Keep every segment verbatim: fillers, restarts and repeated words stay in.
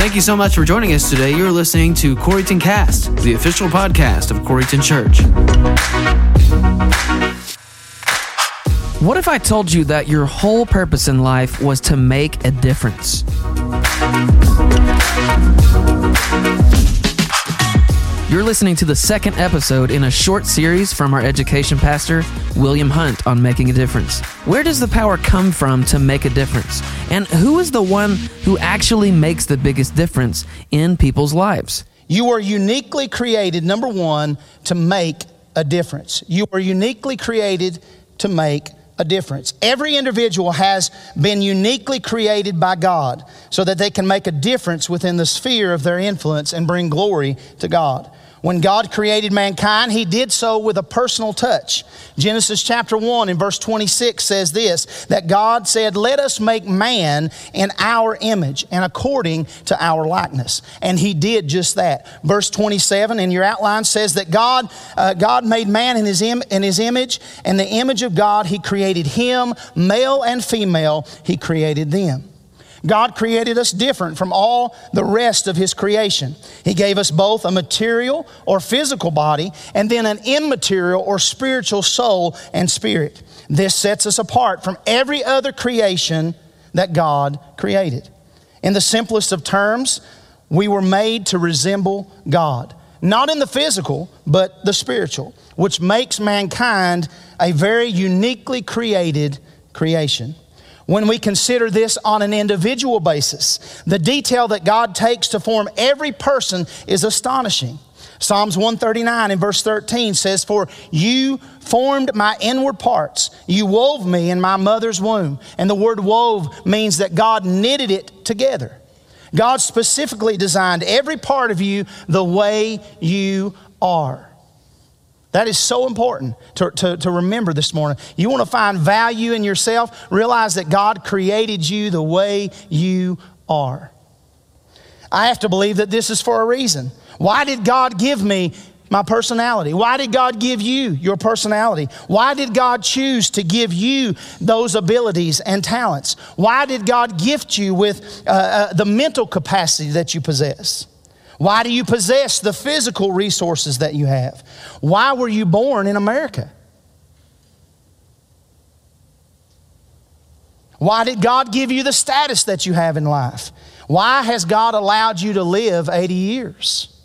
Thank you so much for joining us today. You're listening to Coreyton Cast, the official podcast of Coreyton Church. What if I told you that your whole purpose in life was to make a difference? You're listening to the second episode in a short series from our education pastor, William Hunt, on making a difference. Where does the power come from to make a difference? And who is the one who actually makes the biggest difference in people's lives? You are uniquely created, number one, to make a difference. You are uniquely created to make a difference. Every individual has been uniquely created by God so that they can make a difference within the sphere of their influence and bring glory to God. When God created mankind, He did so with a personal touch. Genesis chapter one and verse twenty-six says this, that God said, "Let us make man in our image and according to our likeness." And He did just that. Verse twenty-seven in your outline says that God uh, God made man in his, im- in his image, and the image of God He created him, male and female, He created them. God created us different from all the rest of His creation. He gave us both a material or physical body and then an immaterial or spiritual soul and spirit. This sets us apart from every other creation that God created. In the simplest of terms, we were made to resemble God. Not in the physical, but the spiritual, which makes mankind a very uniquely created creation. When we consider this on an individual basis, the detail that God takes to form every person is astonishing. Psalms one thirty-nine and verse thirteen says, "For you formed my inward parts. You wove me in my mother's womb." And the word wove means that God knitted it together. God specifically designed every part of you the way you are. That is so important to, to, to remember this morning. You want to find value in yourself, realize that God created you the way you are. I have to believe that this is for a reason. Why did God give me my personality? Why did God give you your personality? Why did God choose to give you those abilities and talents? Why did God gift you with uh, uh, the mental capacity that you possess? Why do you possess the physical resources that you have? Why were you born in America? Why did God give you the status that you have in life? Why has God allowed you to live eighty years?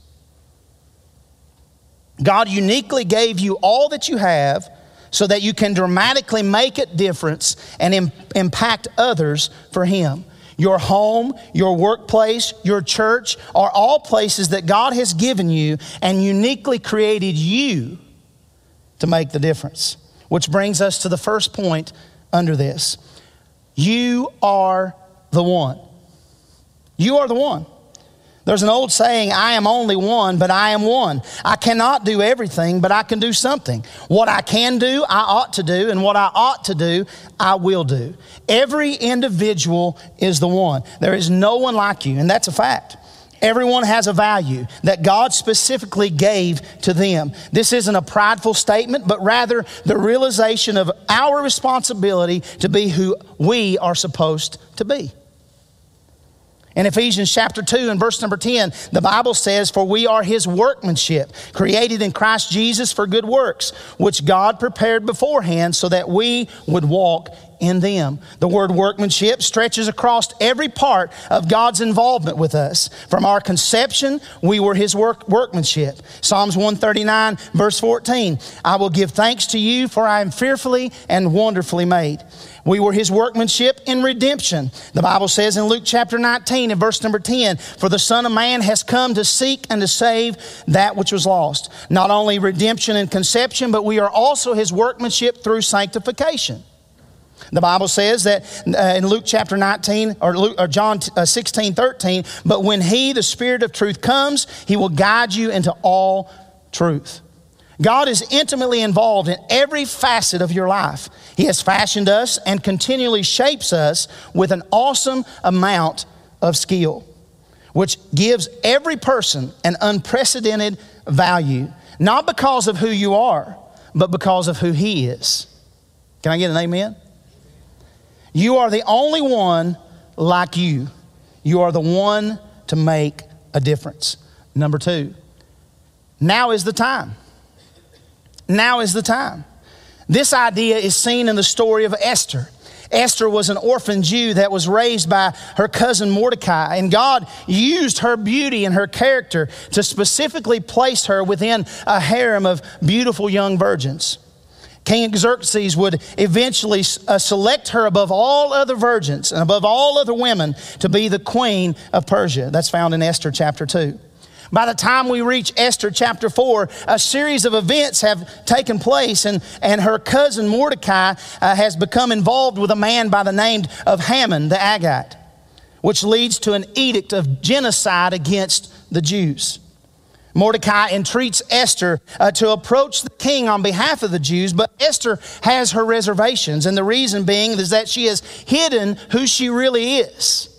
God uniquely gave you all that you have so that you can dramatically make a difference and im- impact others for Him. Your home, your workplace, your church are all places that God has given you and uniquely created you to make the difference. Which brings us to the first point under this. You are the one. You are the one. There's an old saying, "I am only one, but I am one." I cannot do everything, but I can do something. What I can do, I ought to do, and what I ought to do, I will do. Every individual is the one. There is no one like you, and that's a fact. Everyone has a value that God specifically gave to them. This isn't a prideful statement, but rather the realization of our responsibility to be who we are supposed to be. In Ephesians chapter two and verse number ten, the Bible says, "For we are His workmanship, created in Christ Jesus for good works, which God prepared beforehand so that we would walk in them." The word workmanship stretches across every part of God's involvement with us. From our conception, we were His work, workmanship. Psalms one thirty-nine verse fourteen, "I will give thanks to you, for I am fearfully and wonderfully made." We were His workmanship in redemption. The Bible says in Luke chapter nineteen and verse number ten, "For the Son of Man has come to seek and to save that which was lost." Not only redemption and conception, but we are also His workmanship through sanctification. The Bible says that uh, in Luke chapter nineteen, or, Luke, or John uh, sixteen thirteen, "But when He, the Spirit of truth, comes, He will guide you into all truth." God is intimately involved in every facet of your life. He has fashioned us and continually shapes us with an awesome amount of skill, which gives every person an unprecedented value, not because of who you are, but because of who He is. Can I get an amen? You are the only one like you. You are the one to make a difference. Number two, now is the time. Now is the time. This idea is seen in the story of Esther. Esther was an orphan Jew that was raised by her cousin Mordecai, and God used her beauty and her character to specifically place her within a harem of beautiful young virgins. King Xerxes would eventually uh, select her above all other virgins and above all other women to be the queen of Persia. That's found in Esther chapter two. By the time we reach Esther chapter four, a series of events have taken place, and, and her cousin Mordecai uh, has become involved with a man by the name of Haman the Agagite, which leads to an edict of genocide against the Jews. Mordecai entreats Esther uh, to approach the king on behalf of the Jews, but Esther has her reservations, and the reason being is that she has hidden who she really is.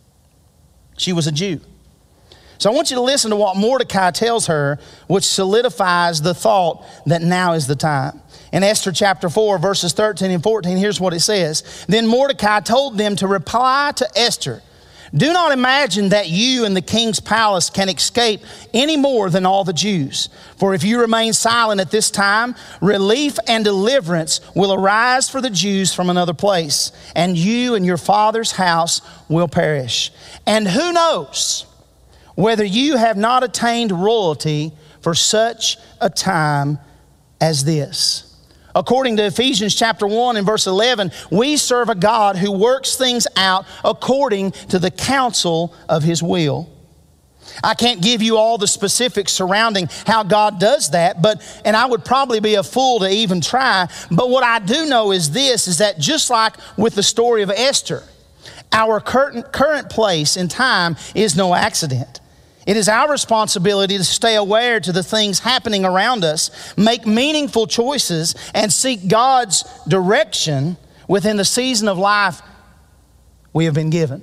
She was a Jew. So I want you to listen to what Mordecai tells her, which solidifies the thought that now is the time. In Esther chapter four, verses thirteen and fourteen, here's what it says. Then Mordecai told them to reply to Esther, "Do not imagine that you and the king's palace can escape any more than all the Jews. For if you remain silent at this time, relief and deliverance will arise for the Jews from another place, and you and your father's house will perish. And who knows whether you have not attained royalty for such a time as this." According to Ephesians chapter one and verse eleven, we serve a God who works things out according to the counsel of his will. I can't give you all the specifics surrounding how God does that, but and I would probably be a fool to even try. But what I do know is this, is that just like with the story of Esther, our current, current place in time is no accident. It is our responsibility to stay aware to the things happening around us, make meaningful choices, and seek God's direction within the season of life we have been given.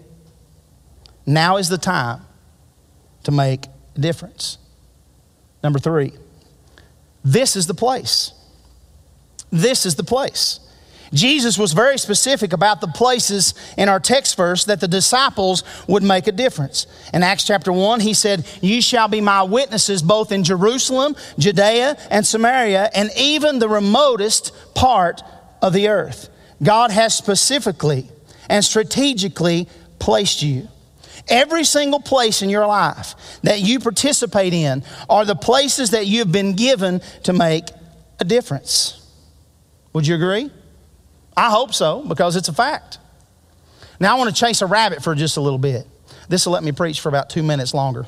Now is the time to make a difference. Number three, this is the place. This is the place. Jesus was very specific about the places in our text verse that the disciples would make a difference. In Acts chapter one, he said, "You shall be my witnesses both in Jerusalem, Judea, and Samaria, and even the remotest part of the earth." God has specifically and strategically placed you. Every single place in your life that you participate in are the places that you've been given to make a difference. Would you agree? I hope so, because it's a fact. Now I want to chase a rabbit for just a little bit. This will let me preach for about two minutes longer.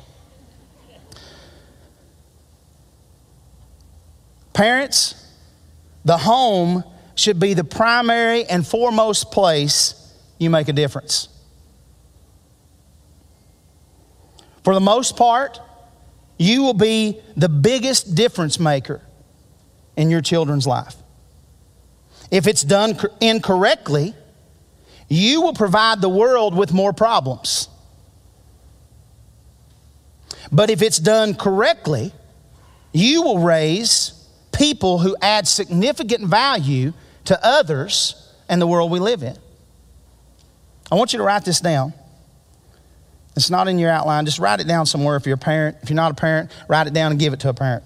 Parents, the home should be the primary and foremost place you make a difference. For the most part, you will be the biggest difference maker in your children's life. If it's done incorrectly, you will provide the world with more problems. But if it's done correctly, you will raise people who add significant value to others and the world we live in. I want you to write this down. It's not in your outline. Just write it down somewhere if you're a parent. If you're not a parent, write it down and give it to a parent.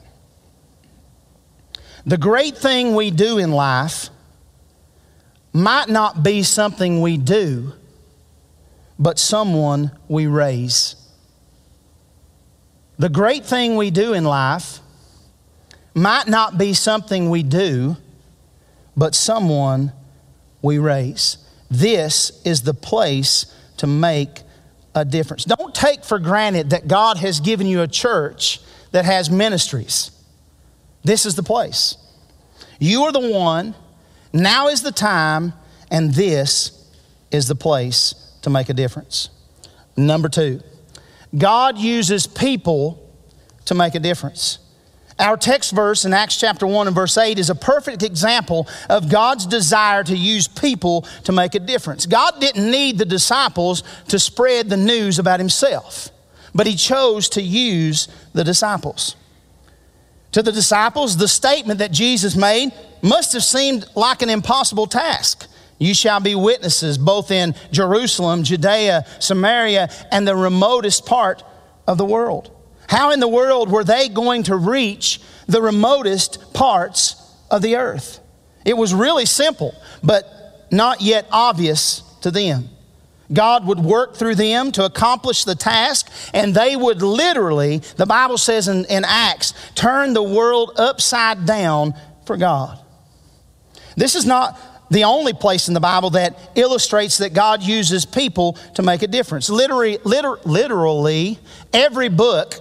The great thing we do in life might not be something we do, but someone we raise. The great thing we do in life might not be something we do, but someone we raise. This is the place to make a difference. Don't take for granted that God has given you a church that has ministries. This is the place. You are the one. Now is the time, and this is the place to make a difference. Number two, God uses people to make a difference. Our text verse in Acts chapter one and verse eight is a perfect example of God's desire to use people to make a difference. God didn't need the disciples to spread the news about himself, but he chose to use the disciples. To the disciples, the statement that Jesus made must have seemed like an impossible task. You shall be witnesses both in Jerusalem, Judea, Samaria, and the remotest part of the world. How in the world were they going to reach the remotest parts of the earth? It was really simple, but not yet obvious to them. God would work through them to accomplish the task, and they would literally, the Bible says in, in Acts, turn the world upside down for God. This is not the only place in the Bible that illustrates that God uses people to make a difference. Literally, liter, literally every book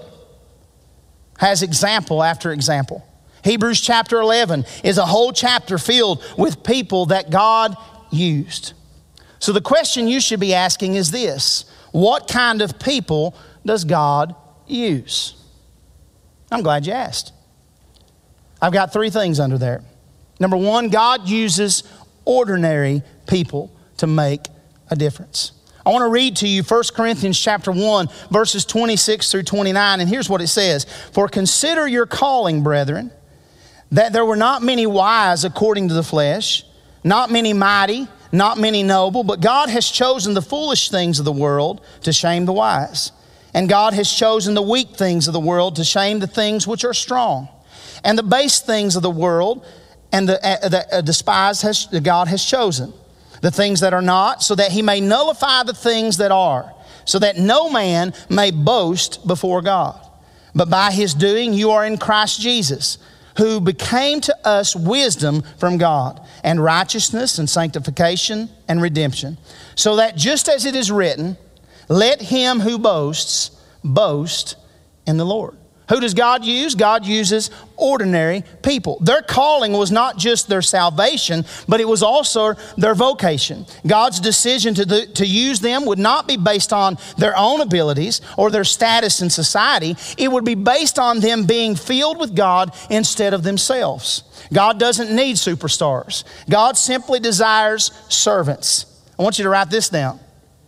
has example after example. Hebrews chapter eleven is a whole chapter filled with people that God used. So the question you should be asking is this: what kind of people does God use? I'm glad you asked. I've got three things under there. Number one, God uses ordinary people to make a difference. I want to read to you First Corinthians chapter one, verses twenty-six through twenty-nine, and here's what it says. For consider your calling, brethren, that there were not many wise according to the flesh, not many mighty, not many noble, but God has chosen the foolish things of the world to shame the wise. And God has chosen the weak things of the world to shame the things which are strong. And the base things of the world and the, uh, the uh, despised has, God has chosen. The things that are not, so that he may nullify the things that are, so that no man may boast before God. But by his doing you are in Christ Jesus, who became to us wisdom from God, and righteousness and sanctification and redemption, so that just as it is written, let him who boasts boast in the Lord. Who does God use? God uses ordinary people. Their calling was not just their salvation, but it was also their vocation. God's decision to, do, to use them would not be based on their own abilities or their status in society. It would be based on them being filled with God instead of themselves. God doesn't need superstars. God simply desires servants. I want you to write this down.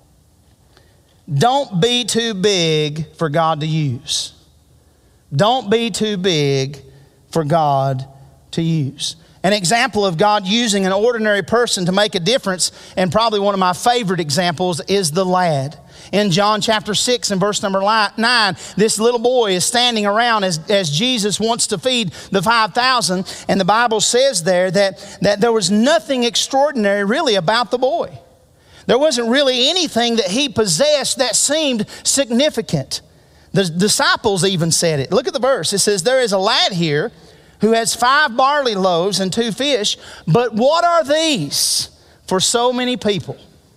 Don't be too big for God to use. Don't be too big for God to use. An example of God using an ordinary person to make a difference, and probably one of my favorite examples, is the lad. In John chapter six and verse number nine, this little boy is standing around as, as Jesus wants to feed the five thousand, and the Bible says there that, that there was nothing extraordinary really about the boy. There wasn't really anything that he possessed that seemed significant. The disciples even said it. Look at the verse. It says, there is a lad here who has five barley loaves and two fish, but what are these for so many people?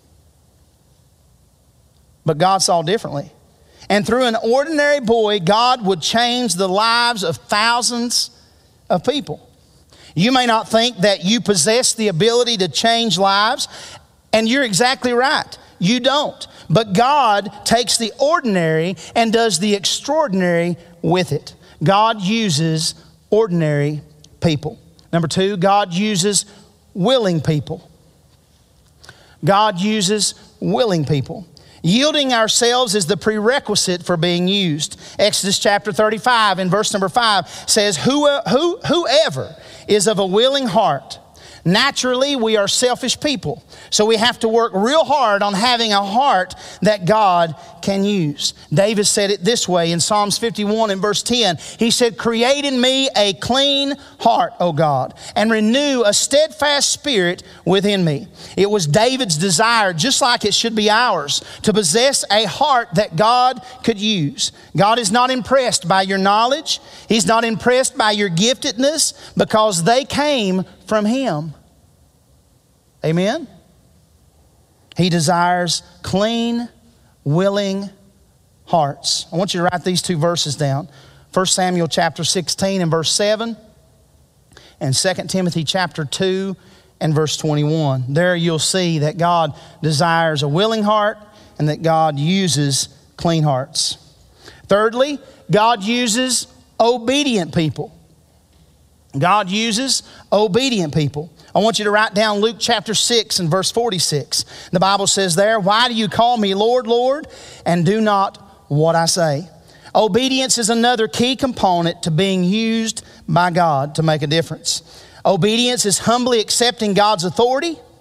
But God saw differently. And through an ordinary boy, God would change the lives of thousands of people. You may not think that you possess the ability to change lives, and you're exactly right. You don't. But God takes the ordinary and does the extraordinary with it. God uses ordinary people. Number two, God uses willing people. God uses willing people. Yielding ourselves is the prerequisite for being used. Exodus chapter thirty-five and verse number five says, Who, who, whoever is of a willing heart. Naturally, we are selfish people, so we have to work real hard on having a heart that God can use. David said it this way in Psalms fifty-one and verse ten. He said, create in me a clean heart, O God, and renew a steadfast spirit within me. It was David's desire, just like it should be ours, to possess a heart that God could use. God is not impressed by your knowledge. He's not impressed by your giftedness, because they came from Him. Amen? He desires clean, willing hearts. I want you to write these two verses down. First Samuel chapter sixteen and verse seven, and Second Timothy chapter two and verse twenty-one. There you'll see that God desires a willing heart and that God uses clean hearts. Thirdly, God uses obedient people. God uses obedient people. I want you to write down Luke chapter six and verse forty-six. The Bible says there, why do you call me Lord, Lord, and do not what I say? Obedience is another key component to being used by God to make a difference. Obedience is humbly accepting God's authority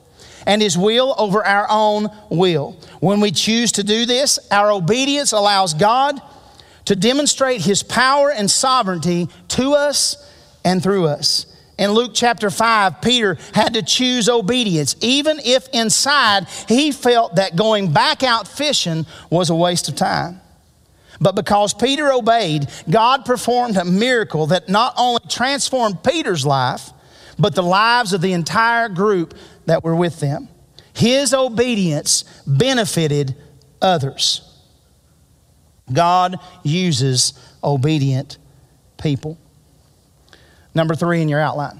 and His will over our own will. When we choose to do this, our obedience allows God to demonstrate His power and sovereignty to us and through us. In Luke chapter five, Peter had to choose obedience, even if inside he felt that going back out fishing was a waste of time. But because Peter obeyed, God performed a miracle that not only transformed Peter's life, but the lives of the entire group that were with them. His obedience benefited others. God uses obedient people. Number three in your outline.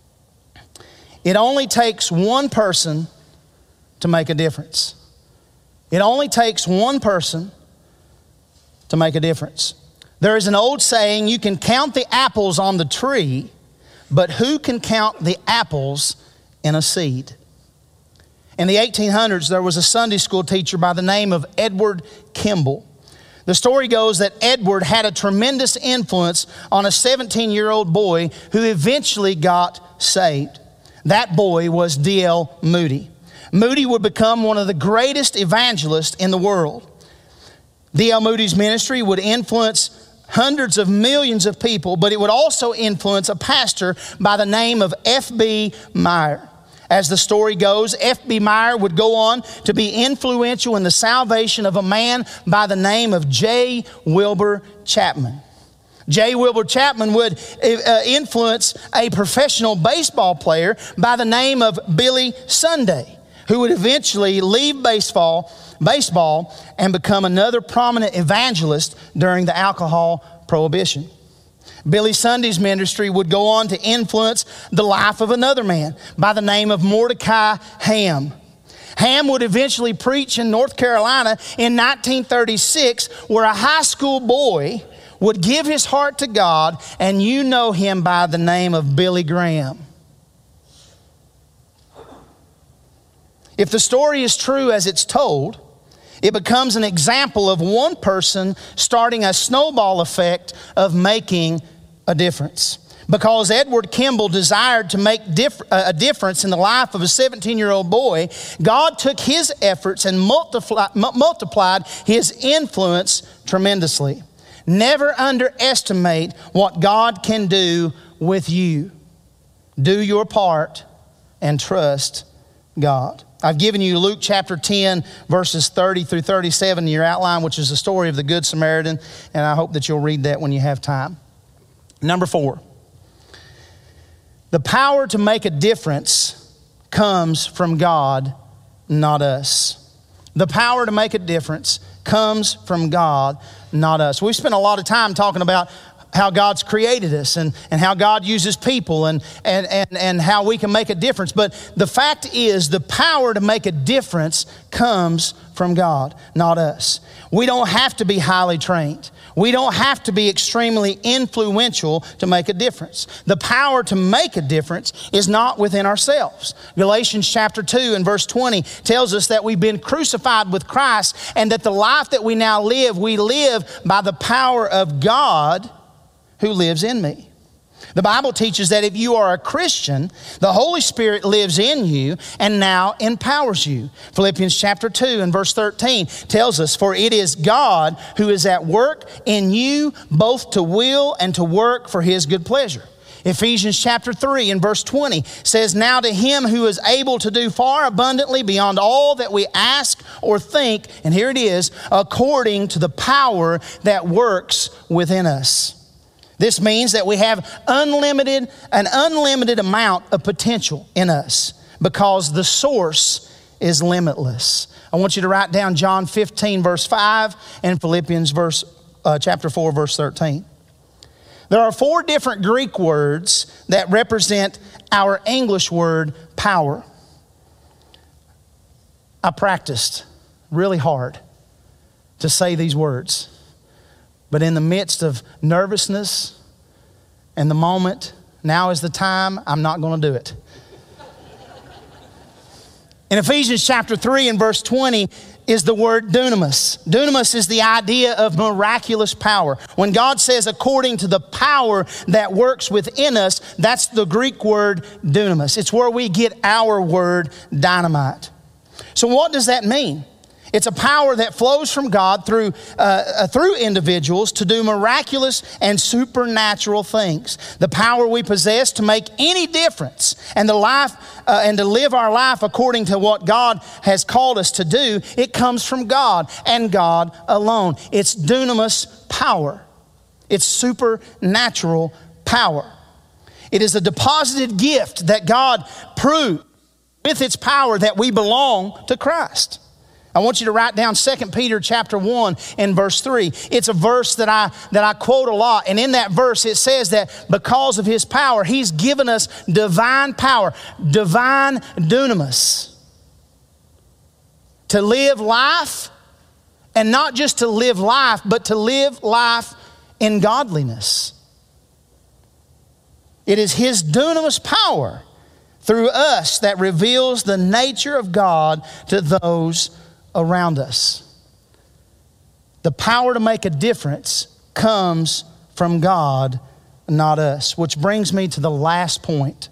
It only takes one person to make a difference. It only takes one person to make a difference. There is an old saying, you can count the apples on the tree, but who can count the apples in a seed? In the eighteen hundreds, there was a Sunday school teacher by the name of Edward Kimball. The story goes that Edward had a tremendous influence on a seventeen-year-old boy who eventually got saved. That boy was D L Moody. Moody would become one of the greatest evangelists in the world. D L Moody's ministry would influence hundreds of millions of people, but it would also influence a pastor by the name of F B Meyer. As the story goes, F B Meyer would go on to be influential in the salvation of a man by the name of J. Wilbur Chapman. J. Wilbur Chapman would uh, influence a professional baseball player by the name of Billy Sunday, who would eventually leave baseball, baseball and become another prominent evangelist during the alcohol prohibition. Billy Sunday's ministry would go on to influence the life of another man by the name of Mordecai Ham. Ham would eventually preach in North Carolina in nineteen thirty-six, where a high school boy would give his heart to God, and you know him by the name of Billy Graham. If the story is true as it's told, it becomes an example of one person starting a snowball effect of making a difference. Because Edward Kimball desired to make diff- a difference in the life of a seventeen-year-old boy, God took his efforts and multiply, m- multiplied his influence tremendously. Never underestimate what God can do with you. Do your part and trust God. I've given you Luke chapter ten, verses thirty through thirty-seven in your outline, which is the story of the Good Samaritan, and I hope that you'll read that when you have time. Number four, the power to make a difference comes from God, not us. The power to make a difference comes from God, not us. We've spent a lot of time talking about how God's created us and, and how God uses people and, and, and, and how we can make a difference. But the fact is, the power to make a difference comes from God, not us. We don't have to be highly trained. We don't have to be extremely influential to make a difference. The power to make a difference is not within ourselves. Galatians chapter two and verse twenty tells us that we've been crucified with Christ and that the life that we now live, we live by the power of God who lives in me. The Bible teaches that if you are a Christian, the Holy Spirit lives in you and now empowers you. Philippians chapter two and verse thirteen tells us, for it is God who is at work in you both to will and to work for His good pleasure. Ephesians chapter three and verse twenty says, now to Him who is able to do far abundantly beyond all that we ask or think, and here it is, according to the power that works within us. This means that we have unlimited, an unlimited amount of potential in us because the source is limitless. I want you to write down John fifteen verse five and Philippians verse, uh, chapter four verse thirteen. There are four different Greek words that represent our English word power. I practiced really hard to say these words. But in the midst of nervousness and the moment, now is the time, I'm not going to do it. In Ephesians chapter three and verse twenty is the word dunamis. Dunamis is the idea of miraculous power. When God says according to the power that works within us, that's the Greek word dunamis. It's where we get our word dynamite. So what does that mean? It's a power that flows from God through uh, through individuals to do miraculous and supernatural things. The power we possess to make any difference and the life uh, and to live our life according to what God has called us to do, it comes from God and God alone. It's dunamis power. It's supernatural power. It is a deposited gift that God proved with its power that we belong to Christ. I want you to write down Second Peter chapter one and verse three. It's a verse that I that I quote a lot. And in that verse it says that because of His power, He's given us divine power, divine dunamis, to live life, and not just to live life, but to live life in godliness. It is His dunamis power through us that reveals the nature of God to those around us. The power to make a difference comes from God, not us. Which brings me to the last point.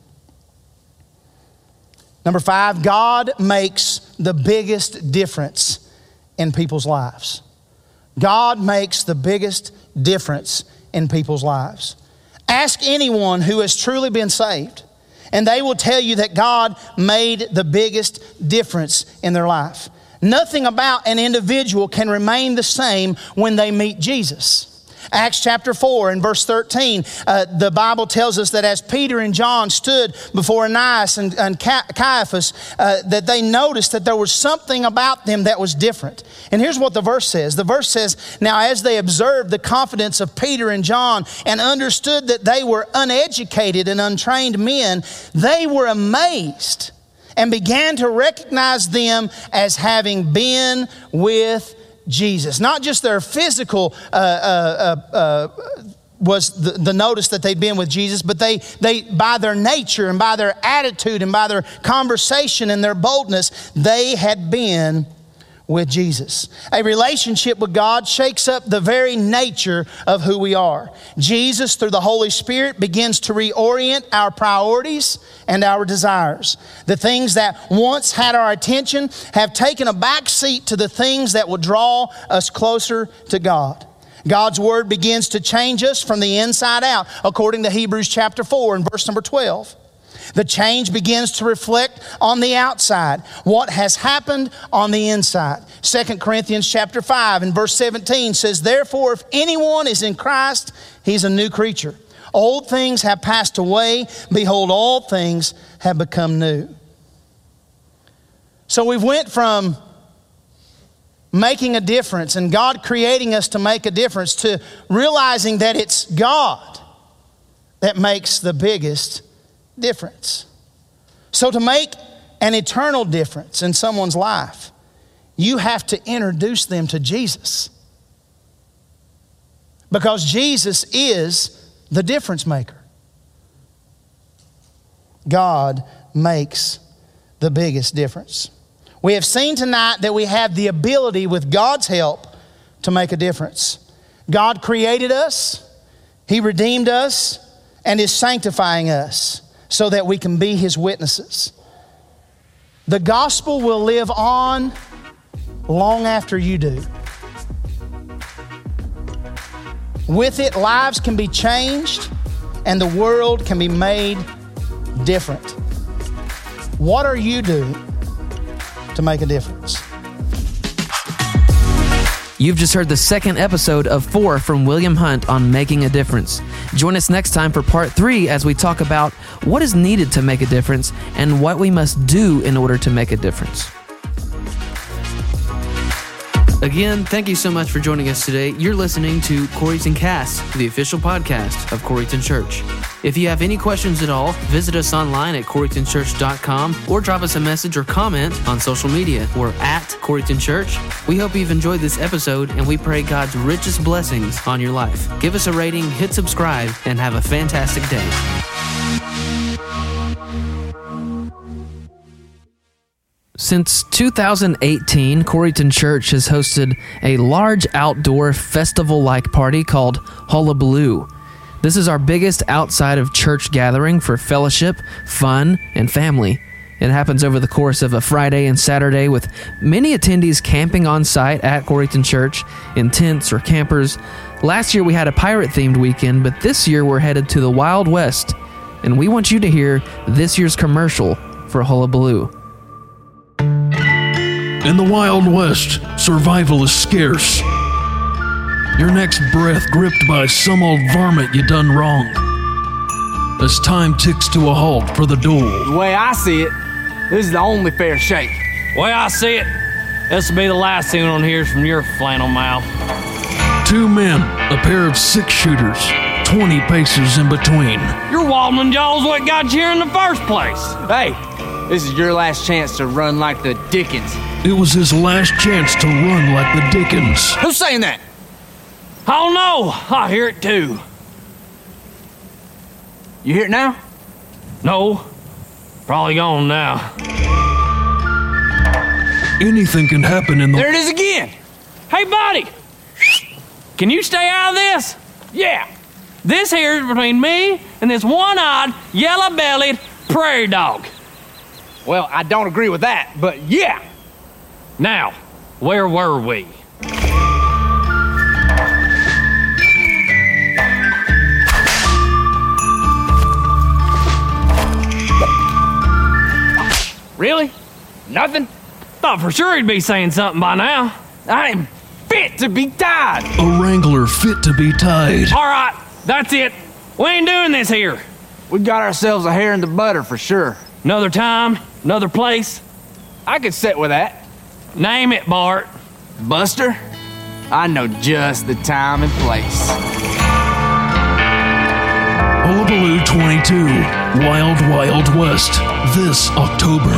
Number five, God makes the biggest difference in people's lives. God makes the biggest difference in people's lives. Ask anyone who has truly been saved, and they will tell you that God made the biggest difference in their life. Nothing about an individual can remain the same when they meet Jesus. Acts chapter four and verse thirteen, uh, the Bible tells us that as Peter and John stood before Ananias and, and Caiaphas, uh, that they noticed that there was something about them that was different. And here's what the verse says. The verse says, now as they observed the confidence of Peter and John and understood that they were uneducated and untrained men, they were amazed and began to recognize them as having been with Jesus. Not just their physical uh, uh, uh, uh, was the, the notice that they'd been with Jesus, but they, they, by their nature and by their attitude and by their conversation and their boldness, they had been with Jesus. A relationship with God shakes up the very nature of who we are. Jesus, through the Holy Spirit, begins to reorient our priorities and our desires. The things that once had our attention have taken a back seat to the things that will draw us closer to God. God's Word begins to change us from the inside out, according to Hebrews chapter four and verse number twelve. The change begins to reflect on the outside what has happened on the inside. Second Corinthians chapter five and verse seventeen says, therefore, if anyone is in Christ, he's a new creature. Old things have passed away. Behold, all things have become new. So we went from making a difference and God creating us to make a difference to realizing that it's God that makes the biggest difference. So to make an eternal difference in someone's life, you have to introduce them to Jesus. Because Jesus is the difference maker. God makes the biggest difference. We have seen tonight that we have the ability with God's help to make a difference. God created us, He redeemed us, and is sanctifying us so that we can be His witnesses. The gospel will live on long after you do. With it, lives can be changed and the world can be made different. What are you doing to make a difference? You've just heard the second episode of four from William Hunt on Making a Difference. Join us next time for part three as we talk about what is needed to make a difference and what we must do in order to make a difference. Again, thank you so much for joining us today. You're listening to Coreyton Cast, the official podcast of Coreyton Church. If you have any questions at all, visit us online at coreyton church dot com or drop us a message or comment on social media. We're at Coreyton Church. We hope you've enjoyed this episode and we pray God's richest blessings on your life. Give us a rating, hit subscribe, and have a fantastic day. Since two thousand eighteen, Coreyton Church has hosted a large outdoor festival-like party called Hullabaloo. This is our biggest outside of church gathering for fellowship, fun, and family. It happens over the course of a Friday and Saturday with many attendees camping on site at Coreyton Church in tents or campers. Last year we had a pirate-themed weekend, but this year we're headed to the Wild West, and we want you to hear this year's commercial for Hullabaloo. In the Wild West, survival is scarce. Your next breath gripped by some old varmint you done wrong. As time ticks to a halt for the duel. The way I see it, this is the only fair shake. The way I see it, this will be the last thing on here from your flannel mouth. Two men, a pair of six-shooters, twenty paces in between. Your Waldman Jaw's what got you here in the first place. Hey, this is your last chance to run like the Dickens. It was his last chance to run like the Dickens. Who's saying that? I don't know. I hear it too. You hear it now? No. Probably gone now. Anything can happen in the... There it is again. Hey, buddy. Can you stay out of this? Yeah. This here is between me and this one-eyed, yellow-bellied prairie dog. Well, I don't agree with that, but yeah. Now, where were we? Really? Nothing? Thought for sure he'd be saying something by now. I am fit to be tied. A wrangler fit to be tied. All right, that's it. We ain't doing this here. We got ourselves a hair in the butter for sure. Another time, another place. I could sit with that. Name it, Bart. Buster, I know just the time and place. Hullabaloo twenty-two, Wild Wild West, this October.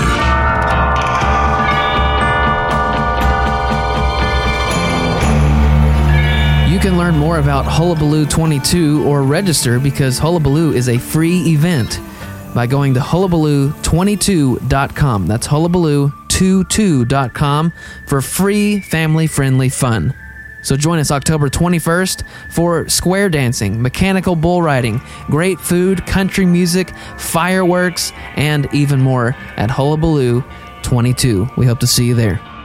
You can learn more about Hullabaloo twenty-two or register because Hullabaloo is a free event by going to hullabaloo twenty-two dot com. That's hullabaloo twenty-two dot com for free family-friendly fun. So join us October twenty-first for square dancing, mechanical bull riding, great food, country music, fireworks, and even more at Hullabaloo twenty-two. We hope to see you there.